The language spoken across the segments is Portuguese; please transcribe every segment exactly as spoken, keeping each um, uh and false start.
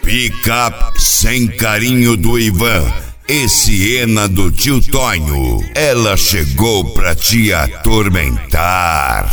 Pick-up sem carinho do Ivan e Siena do tio Tonho. Ela chegou pra te atormentar.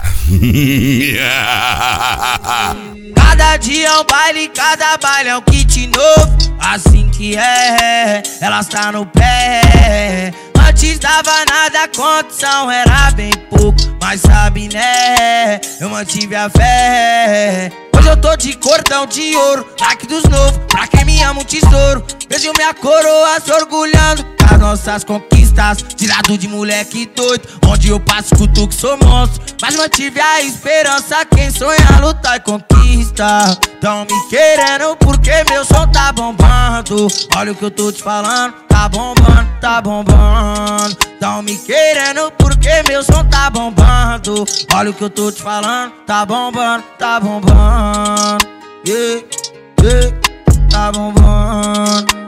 Cada dia é um baile, cada baile é um kit novo. Assim que é, elas tá no pé. Antes dava nada, a condição era bem pouco, mas sabe né, eu mantive a fé. Hoje eu tô de cordão de ouro, like dos novos, pra quem me ama um tesouro. Vejo minha coroa se orgulhando das nossas conquistas. De lado de moleque doido, onde eu passo escuto que sou monstro, mas mantive a esperança, quem sonha lutar e conquista. Tão me querendo porque meu som tá bombando. Olha o que eu tô te falando, tá bombando, tá bombando. Tão me querendo porque meu som tá bombando. Olha o que eu tô te falando, tá bombando, tá bombando. Yeah, yeah, tá bombando.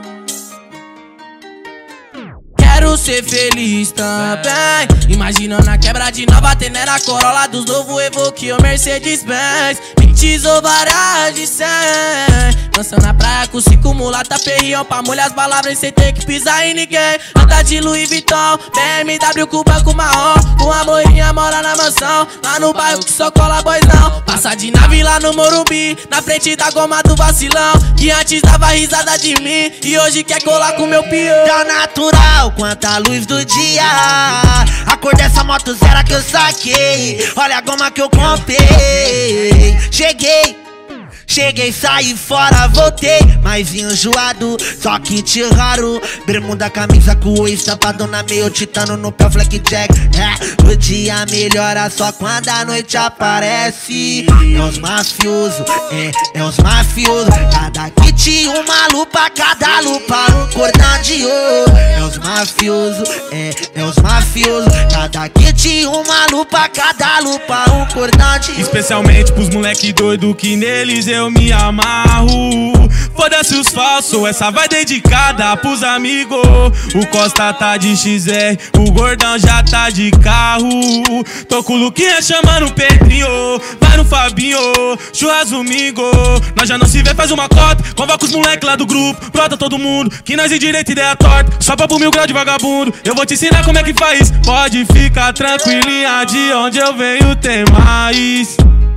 Quero ser feliz também, imaginando a quebra de nova Tenera, Corolla dos novo Evoque ou Mercedes-Benz. Pintes ou varas de cem, dançando na praia com cinco mulata, perrião pra molhar as palavras sem ter que pisar em ninguém. Anda de Louis Vuitton, B M W com banco marrom, com a morinha mora na mansão, lá no bairro que só cola boizão. Passa de nave lá no Morumbi, na frente da goma do vacilão, que antes dava risada de mim e hoje quer colar com meu peão. Tá natural quanta luz do dia, a cor dessa moto zero que eu saquei. Olha a goma que eu comprei. Cheguei, cheguei, saí fora, voltei, mas enjoado, só kit raro. Bermuda, camisa com o estapadona, meio titano no pé, blackjack. É, o dia melhora só quando a noite aparece. É os mafiosos, é, é os mafiosos. Cada kit uma lupa, cada lupa um cordão de ouro. É os mafiosos, é, é os mafiosos. Cada kit uma lupa, cada lupa um cordão de ouro. Especialmente pros moleque doido que neles eu me amarro. Foda-se os falsos, essa vai dedicada pros amigos. O Costa tá de X R, o Gordão já tá de carro. Tô com o Luquinha chamando o Pedrinho, vai no Fabinho, churras domingo. Nós já não se vê, faz uma cota, convoca os moleque lá do grupo, brota todo mundo, que nós de direita ideia torta, só pra pro mil grau de vagabundo. Eu vou te ensinar como é que faz, pode ficar tranquilinha, de onde eu venho tem mais.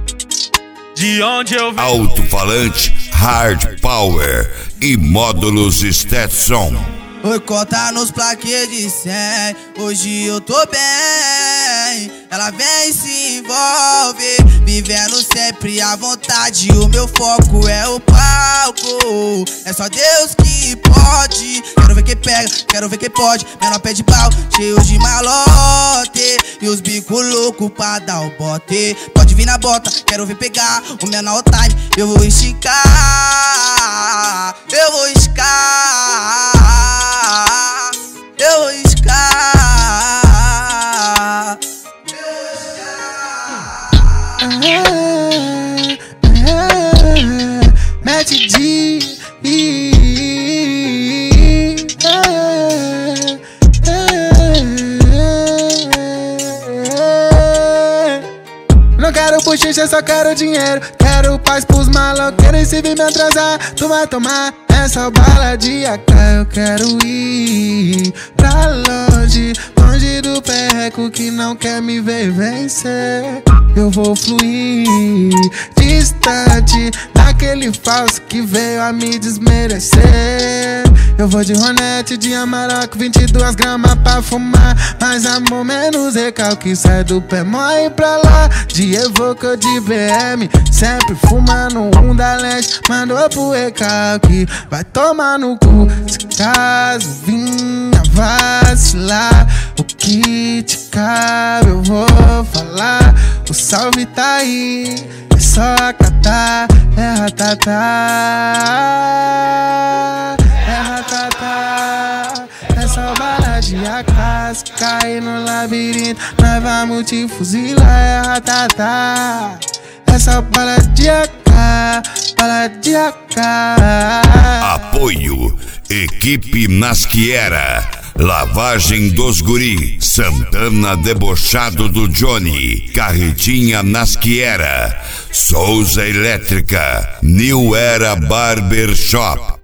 De onde eu venho. Alto-falante Hard Power e módulos Stetson. Oi, conta nos plaquês de cem, hoje eu tô bem. Ela vem e se envolve, vivendo sempre à vontade. O meu foco é o palco, é só Deus que pode. Quero ver quem pega, quero ver quem pode. Menor pé de pau, cheio de malote, e os bicos loucos pra dar o bote. Pode vir na bota, quero ver pegar o menor time. Eu vou esticar, eu vou esticar, eu vou escar. Mete de não quero bochicha, só quero dinheiro. Quero paz pros maloqueiros e se vir me atrasar, tu vai tomar essa bala de A K. Eu quero ir pra longe, longe do perreco que não quer me ver vencer. Eu vou fluir distante daquele falso que veio a me desmerecer. Eu vou de Ronete, de Amarok, vinte e duas gramas pra fumar. Mais amor, menos recalque, sai do pé, morre pra lá. De Evoque ou de B M, sempre fumando um da leste. Mandou pro recalque, vai tomar no cu. Se caso vinha vacilar, o que te cabe eu vou falar. O salve tá aí, é só acatar. É ratatá, é ratatá. É só bala de A K, se cair no labirinto nós vamos te fuzilar. É ratatá, é só bala de A K, bala de A K. Apoio Equipe Nasquiera, Lavagem dos Guri, Santana debochado do Johnny, Carretinha Nasquiera, Souza Elétrica, New Era Barber Shop,